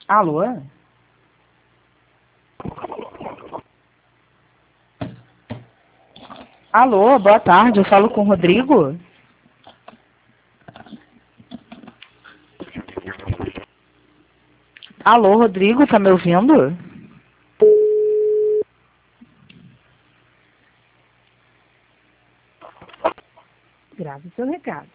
Alô? Alô, boa tarde, eu falo com o Rodrigo? Alô, Rodrigo, tá me ouvindo? Grave seu recado.